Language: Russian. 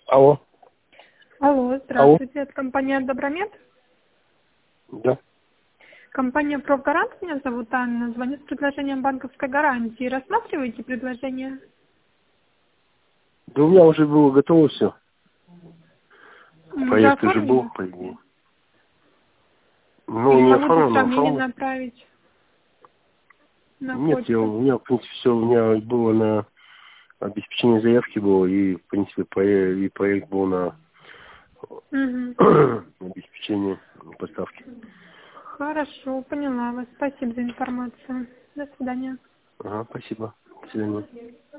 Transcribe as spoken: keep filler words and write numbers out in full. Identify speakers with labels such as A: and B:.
A: Алло.
B: Алло, здравствуйте, это компания Добромед.
A: Да.
B: Компания Профгарант, меня зовут Анна, звоню с предложением банковской гарантии. Рассматриваете предложение?
A: Да у меня уже было готово все.
B: М, Уже
A: Проект уже был,
B: оформили?
A: по идее.
B: Или
A: Ну, не
B: могу для
A: оформлено,
B: сравнения
A: оформлено.
B: направить на
A: Нет, я,
B: почту?
A: у меня, в принципе, все у меня было на обеспечение заявки было, и, в принципе, проект, и проект был на
B: Угу.
A: обеспечение поставки.
B: Хорошо, поняла вас. Спасибо за информацию. До свидания.
A: Ага, спасибо. До свидания.